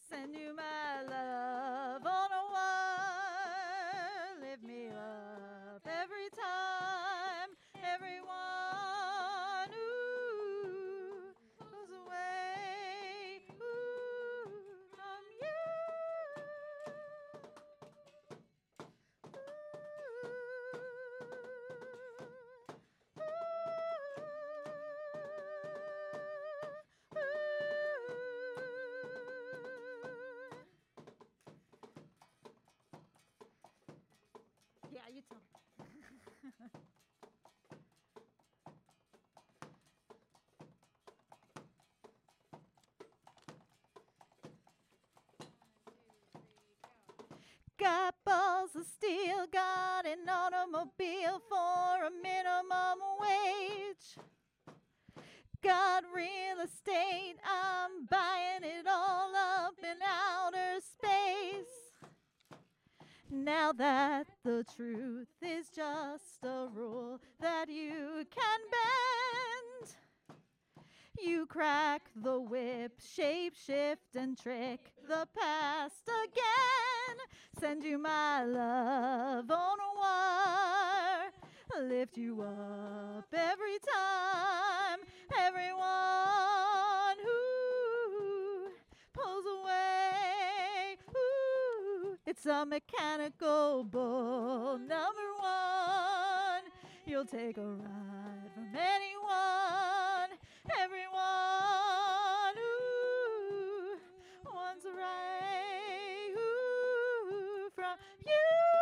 Send you my love on a wire. Lift me up every time. Everyone, ooh, goes away, ooh, from you. Yeah, you tell me. Got balls of steel, got an automobile for a minimum wage. Got real estate, I'm buying it all up in outer space. Now that the truth is just a rule that you can bend, you crack the whip, shape shift and trick the past again. Send you my love on a wire, lift you up every time. Everyone who pulls away, ooh, it's a mechanical bull. Number one, you'll take a ride from anyone. Everyone, ooh, wants a ride, ooh, from you.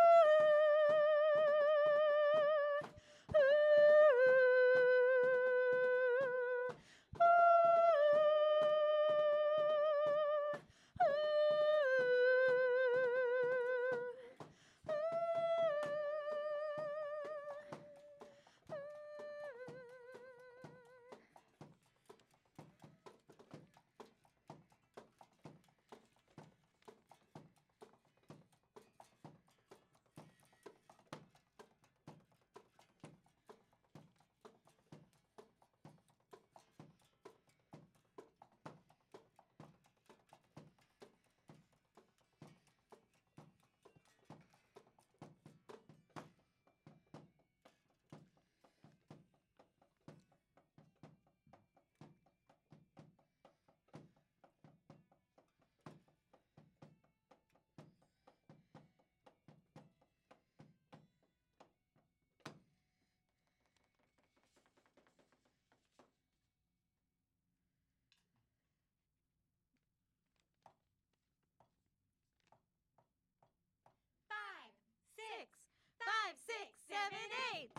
Five, six, seven, eight.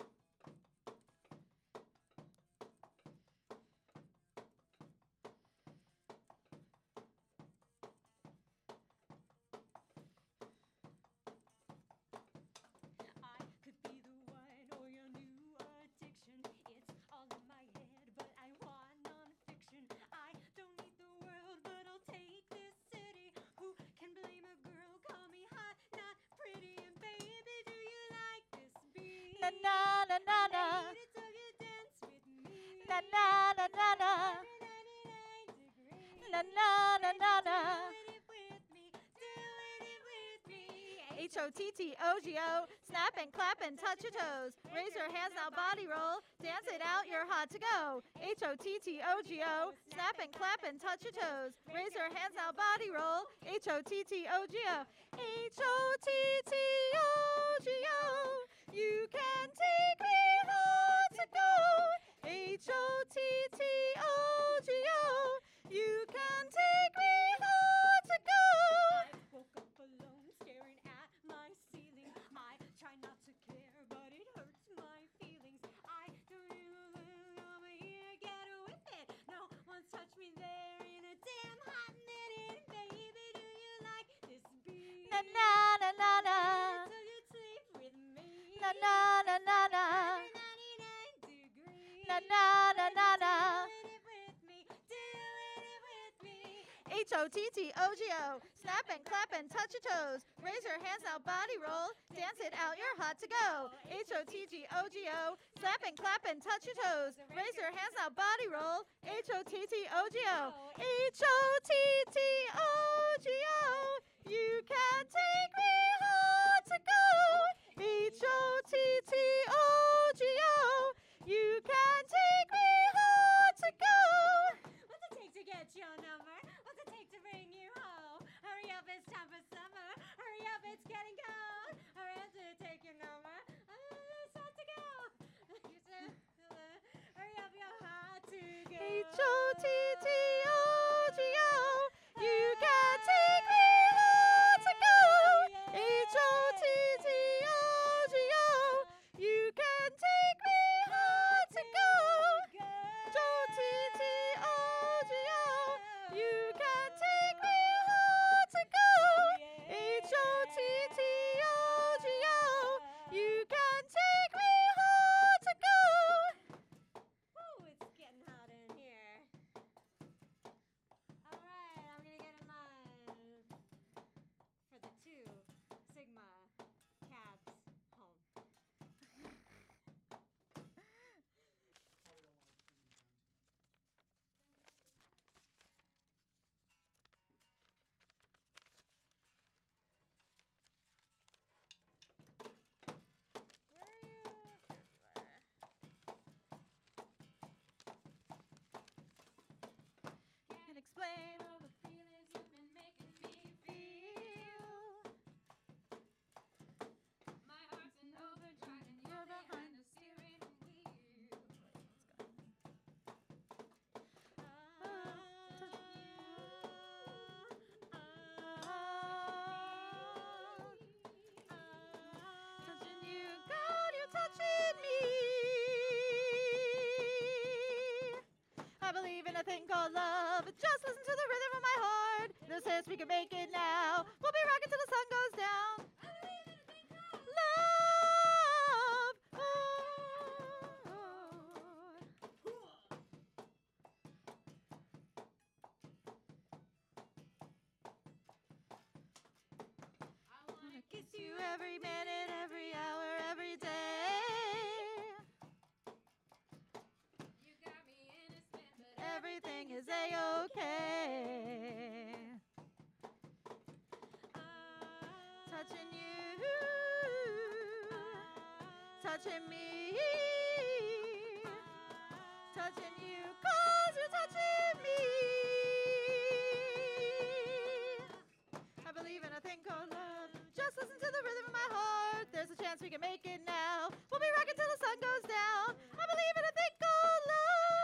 I could be the one or your new addiction. It's all in my head, but I want nonfiction. I don't need the world, but I'll take this city. Who can blame a girl? Call me hot, not pretty. And baby, do you like this beat? Na na na na na. Lady, so you dance with me. Na na na na na. 99 degrees. Na na na na na. Do it with me. Doing it with me. HOTTOGO, snap and clap and touch your toes. Raise your hands now, body roll. Dance it out, you're hot to go. HOTTOGO, snap and clap and touch your toes. Raise your hands now, body roll. HOTTOGO, HOTTOGO. You can take me hard to go. HOTTOGO. You can take me hard to go. I woke up alone, staring at my ceiling. I try not to care, but it hurts my feelings. I don't even over here, get with it. No one's touched me there in a damn hot minute. Baby, do you like this beat? Na na na na na. So you sleep with me. Na na na na na. 99 degrees. Na na na na na. Doing it with me, doing it with me. HOTTOGO, snap and clap and touch your toes. Raise your hands now, body roll. Dance it out, you're hot to go. HOTTOGO, snap and clap and touch your toes. Raise your hands now, body roll. HOTTOGO, HOTTOGO. H-O-T-T-O-G-O. You can take me home to go. H-O-T-T-O-G-O. You can take me home to go. What's it take to get your number? What's it take to bring you home? Hurry up, it's time for summer. Hurry up, it's getting cold. Hurry up to take your number. It's time to go. Hurry up, you're hot to go. H-O-T-T-O-G-O. You can take me home to go. H-O-T-T-O-G-O. You can take me home to go. H-O-T-T-O-G-O. You can take me home to go. H-O-T-T-O-G-O. You can take me home to go. Woo, it's getting hot in here. All right, I'm gonna get in line for the 2 Sigma cabs home. Where are you? Can't explain All the feelings you've been making me feel. My heart's in overdrive and you're behind the steering wheel. touching you, God, you're touching me. I believe in a thing called love. Just listen to the rhythm of my heart. This says we can make it now. We'll be rocking till the sun goes down. Love. I wanna Kiss you every minute, every hour, every day. You got me in a spin, but Everything is a-okay. Touching you, touching me, touching you, 'cause you're touching me. I believe in a thing called love. Just listen to the rhythm of my heart. There's a chance we can make it now. We'll be rocking till the sun goes down. I believe in a thing called love.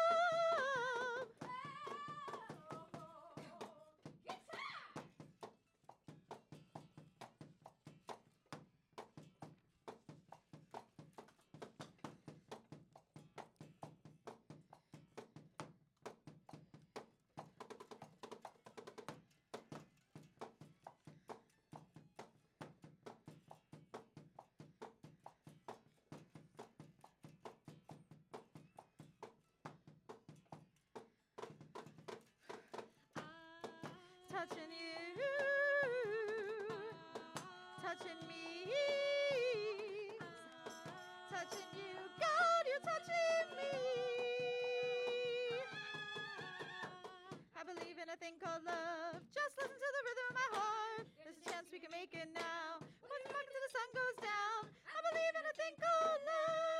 Touching you, touching me, touching you, God, you're touching me. I believe in a thing called love. Just listen to the rhythm of my heart. There's a chance we can make it now. When you rock until the sun goes down. I believe in a thing called love.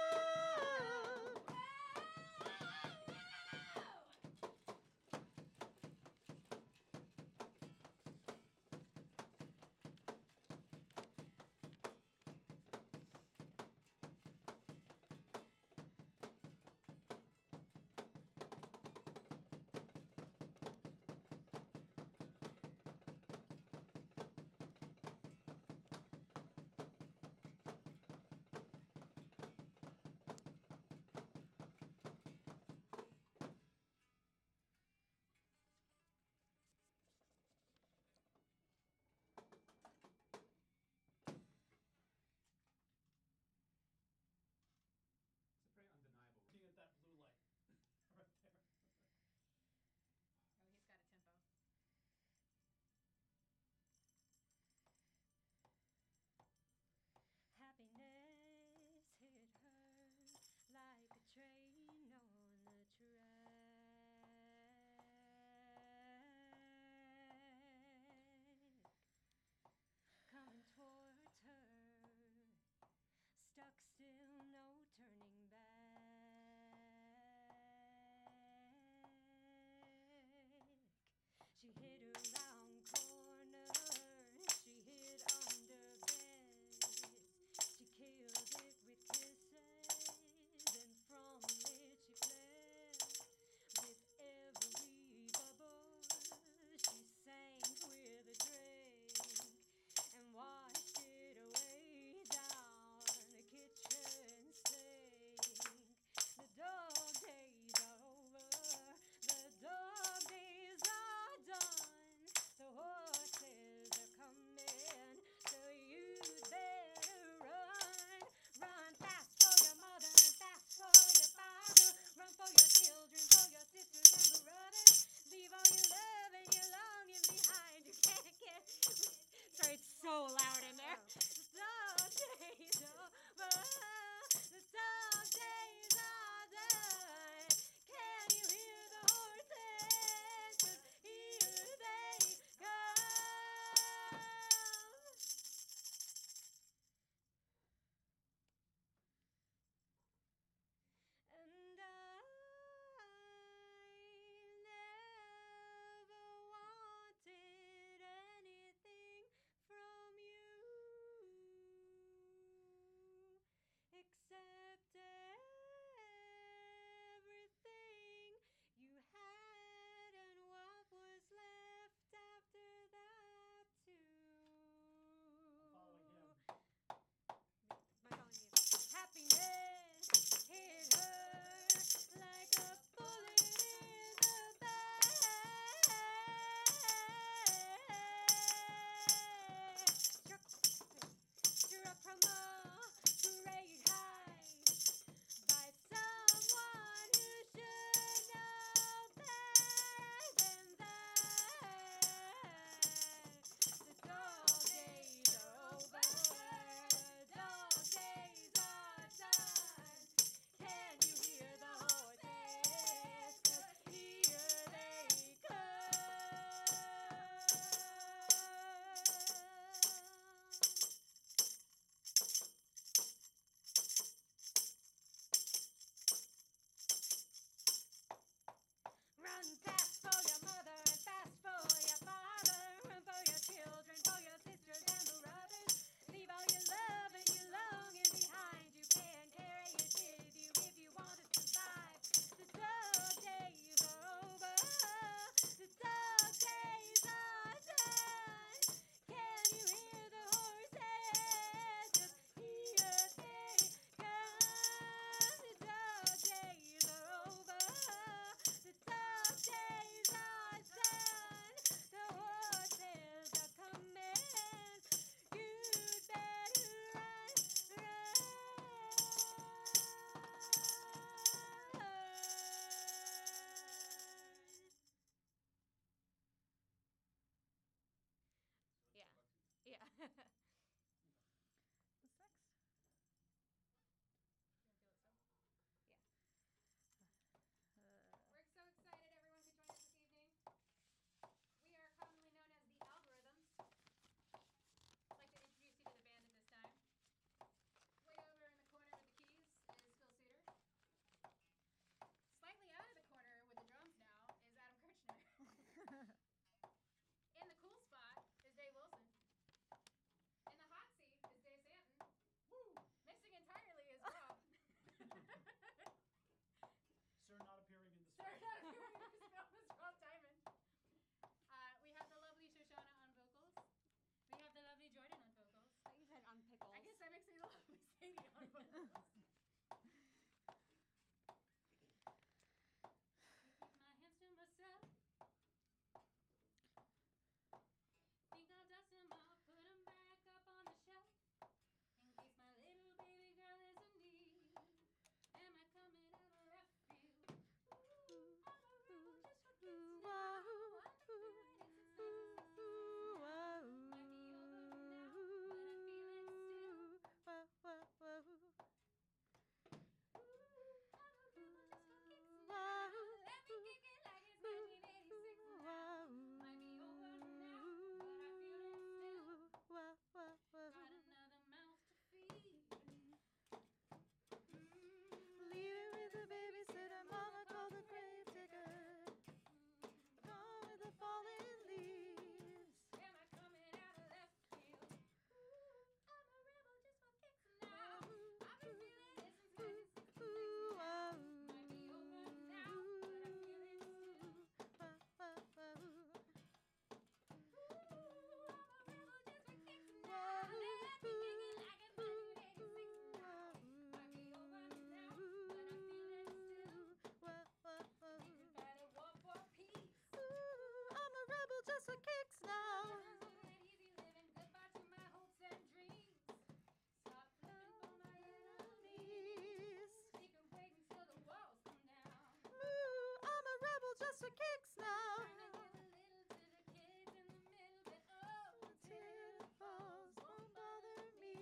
to kicks now. Trying to give a little to the kids in the middle, but oh, Till it falls won't bother me.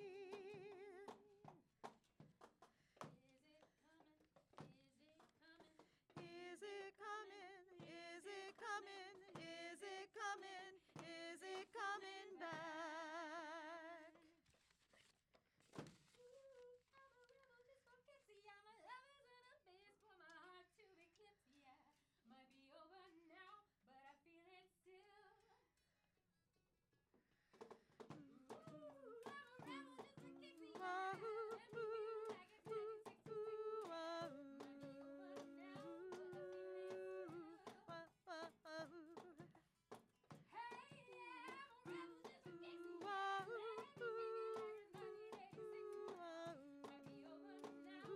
Is it coming? Is it coming? Is it coming? Is it coming? Is it coming back? Ooh, I'm a rebel just for kicks. Yeah, my love is in a biz for my heart to eclipse. Yeah, might be over now, but I feel it still. Ooh, I'm a rebel just for kicks. Yeah, let me feel like it's 1966. Might be over now, but I feel it still. Hey, yeah, I'm a rebel just for kicks. Yeah, let me feel like it's 1986. Might be over now.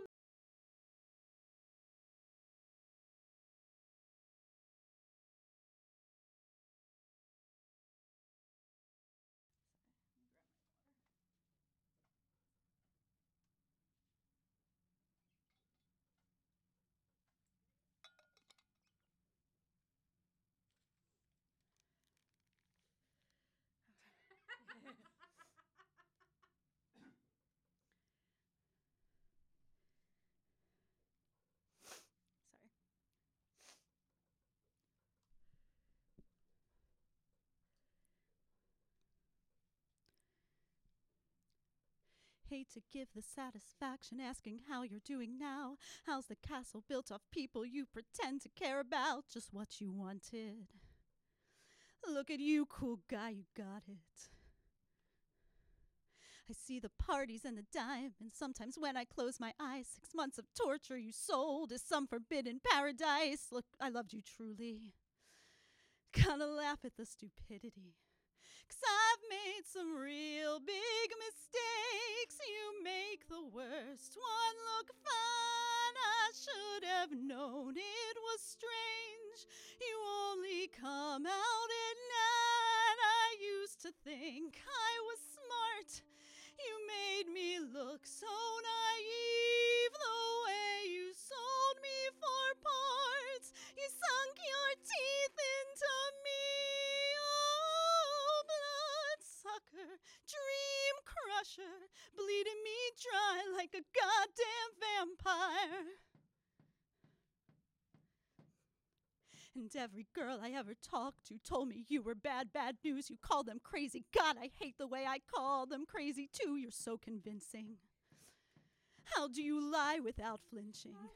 Sorry. Hate to give the satisfaction asking how you're doing now. How's the castle built off people you pretend to care about? Just what you wanted. Look at you, cool guy, you got it. I see the parties and the diamonds. Sometimes when I close my eyes, 6 months of torture you sold as some forbidden paradise. Look, I loved you truly. Kinda laugh at the stupidity. 'Cause I've made some real big mistakes. You make the worst one look fine. I should have known it was strange. You only come out at night. I used to think I was smart. You made me look so naive. The way you sold me for parts. You sunk your teeth into me. Oh, bloodsucker, dream crusher, bleeding me dry like a goddamn vampire. And every girl I ever talked to told me you were bad, bad news. You called them crazy. God, I hate the way I call them crazy too. You're so convincing. How do you lie without flinching?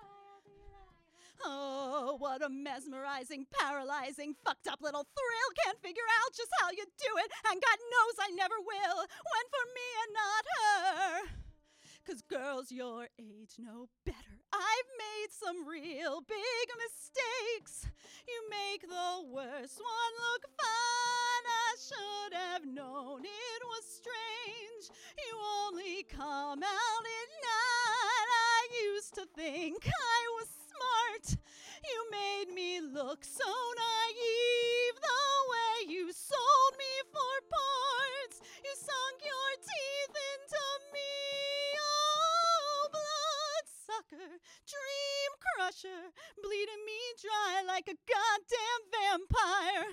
Oh, what a mesmerizing, paralyzing, fucked up little thrill. Can't figure out just how you do it, and God knows I never will. When for me and not her. 'Cause girls your age know better. I've made some real big mistakes. You make the worst one look fine. I should have known it was strange. You only come out at night. I used to think I was smart. You made me look so naive. The way you sold me for parts. You sunk your teeth into me. Oh, bloodsucker, dream crusher, bleeding me dry like a goddamn vampire.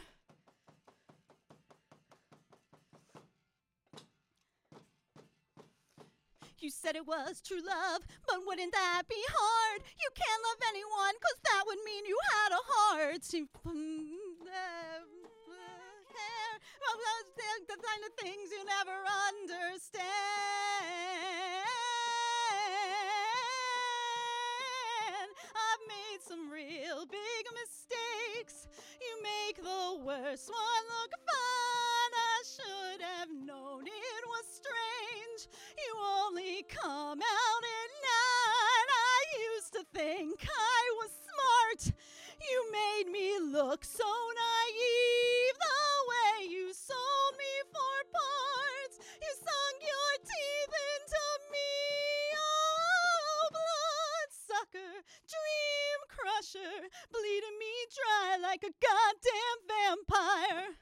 You said it was true love, but wouldn't that be hard? You can't love anyone, 'cause that would mean you had a heart. The kind of things you never understand. I've made some real big mistakes. You make the worst one look fine. I should have known it was strange. You only come out at night. I used to think I was smart. You made me look so naive. The way you sold me for parts. You sunk your teeth into me. Oh, bloodsucker, dream crusher, bleeding me dry like a goddamn vampire.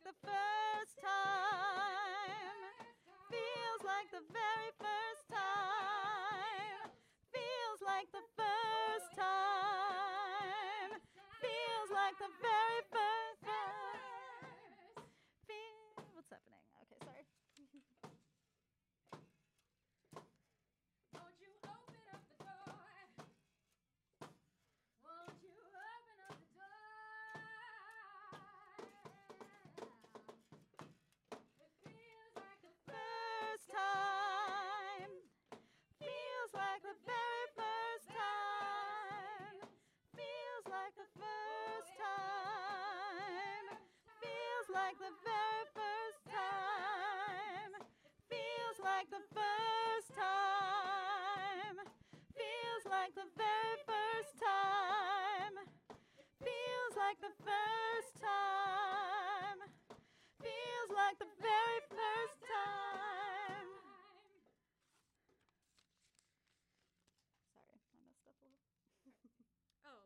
the first time. Feels like the very first time. Feels like the first time. Feels like the very first time. What's happening? Okay, sorry. Won't you open up the door? Won't you open up the door? It feels like the First time. Feels like the very first time. Feels like the first time. Feels like the very first time. Feels like the first time. Feels like the very first time. Feels like the first time. Feels like the very first time. Sorry, I messed up a little. Oh.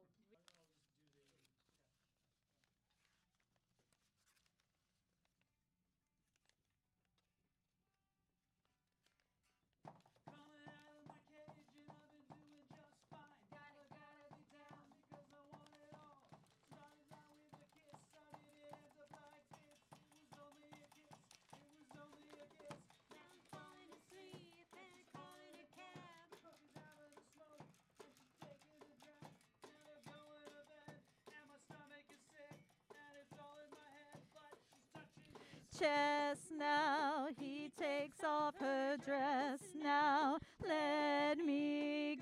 Coming out of my cage and I've been doing just fine. Gotta be down because I want it all. Started out with a kiss, how did it end up like this? It was only a kiss, it was only a kiss. Now she's falling asleep and calling a cab. She's having a smoke and she's taking a drag. Now they're going to bed and my stomach is sick and it's all in my head, but she's touching his Chest now, he takes off her dress now, let me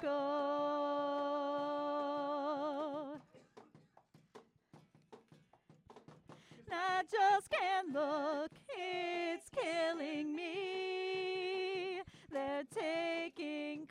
go. I just can't look, it's killing me. They're taking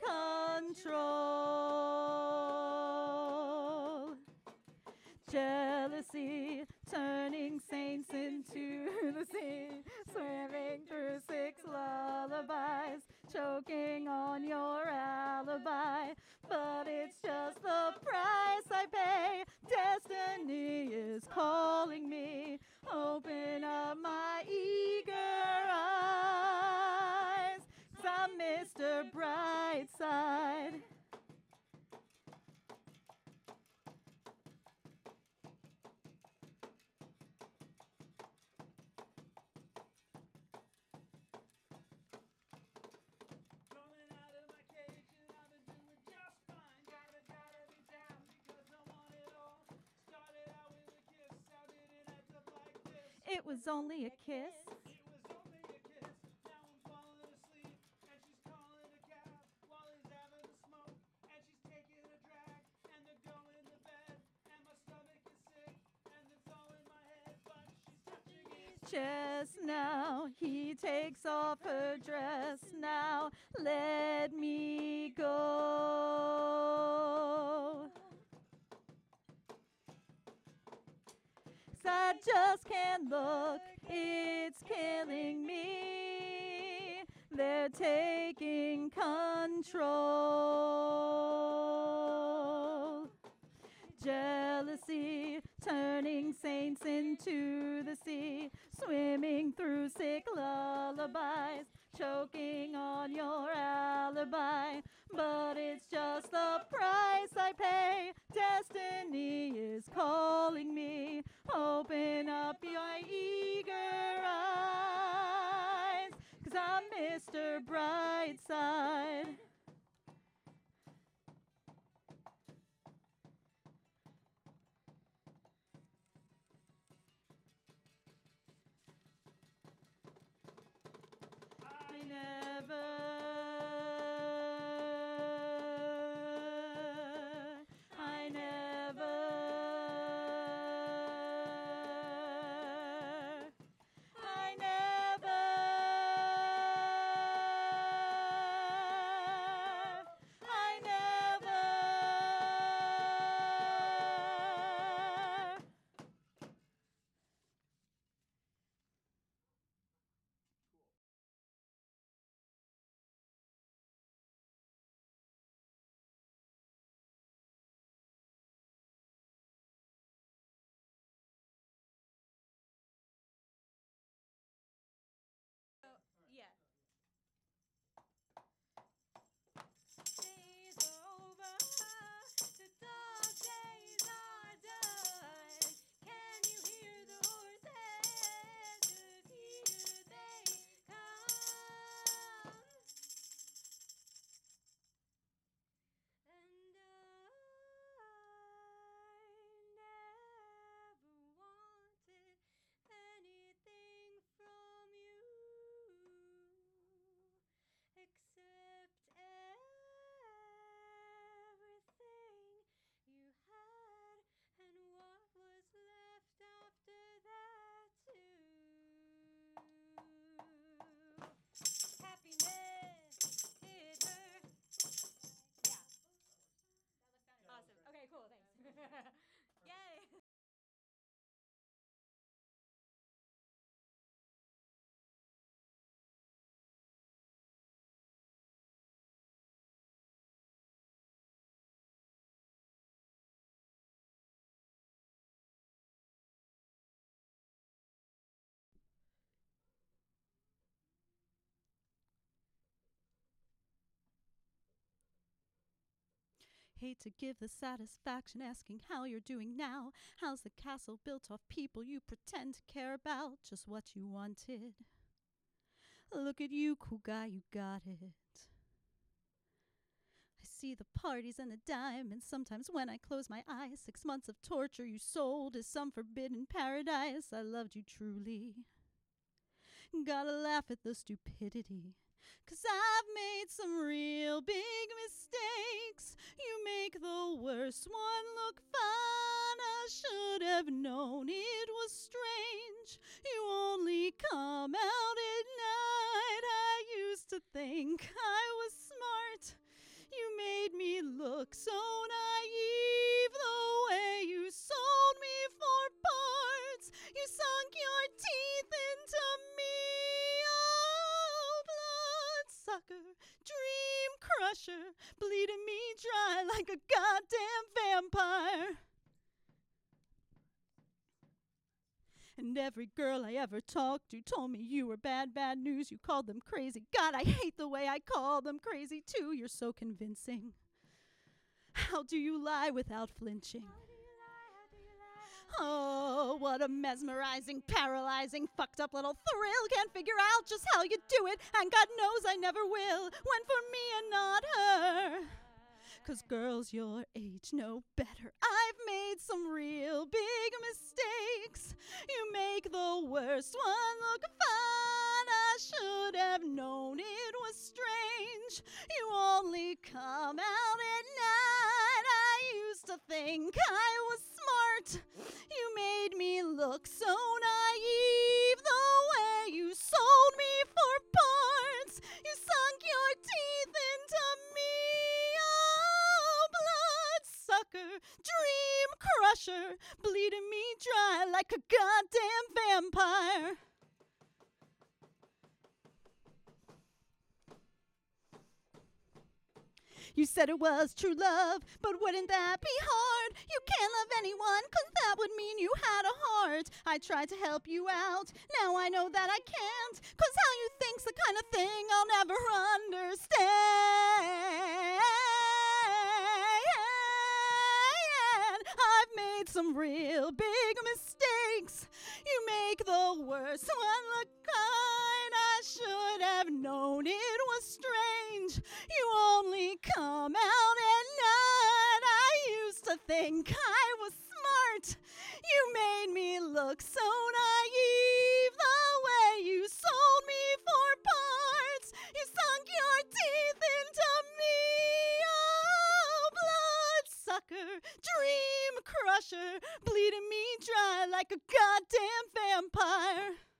control. Jealousy, turning saints into the sea, swimming through 6 lullabies, choking on your alibi. But it's just the price I pay. Destiny is calling me. Open up my eager eyes, 'cause I'm Mr. Brightside. Coming out of my cage and I've been doing just fine. Gotta be down because I want it all. Started out with a kiss, how did it end up like this? It was only a kiss. It was only a kiss, now I'm falling asleep and she's calling a cab while he's having a smoke and she's taking a drag and they're going to bed and my stomach is sick and it's all in my head, but she's touching his Chest now, he takes off her dress now, let me go. 'Cause I just can't look, it's killing me. They're taking control. Jealousy, turning saints into the sea, swimming through sick lullabies, choking on your alibi. But it's just the price I pay. Destiny is calling me. Open up your eager eyes, 'cause I'm Mr. Brightside. I hate to give the satisfaction asking how you're doing now. How's the castle built off people you pretend to care about? Just what you wanted. Look at you, cool guy, you got it. I see the parties and the diamonds. Sometimes when I close my eyes, 6 months of torture you sold as some forbidden paradise. I loved you truly. Gotta laugh at the stupidity, 'cause I've made some real big mistakes. You make the worst one look fine. I should have known it was strange. You only come out at night. I used to think I was smart. You made me look so naive. The way you sold me for parts. You sunk your teeth into me. Oh, bloodsucker, dream crusher, bleeding me dry like a goddamn vampire. And every girl I ever talked to told me you were bad, bad news. You called them crazy. God, I hate the way I call them crazy too. You're so convincing. How do you lie without flinching? Oh, what a mesmerizing, paralyzing, fucked up little thrill. Can't figure out just how you do it, and God knows I never will. When for me and not her. 'Cause girls your age know better. I've made some real big mistakes. You make the worst one look fine. I should have known it was strange. You only come out at night. I used to think I was smart. You made me look so naive. The way you sold me for parts. You sunk your teeth into me. Oh, bloodsucker, dream crusher, bleeding me dry like a goddamn vampire. You said it was true love, but wouldn't that be hard? You can't love anyone, 'cause that would mean you had a heart. I tried to help you out, now I know that I can't, 'cause how you think's the kind of thing I'll never understand. I've made some real big mistakes. You make the worst one look kind. I should have known it was strange. You only come out at night. I used to think I was smart. You made me look so naive. The way you sold me for parts. You sunk your teeth into me. Oh, bloodsucker, dream crusher, bleeding me dry like a goddamn vampire.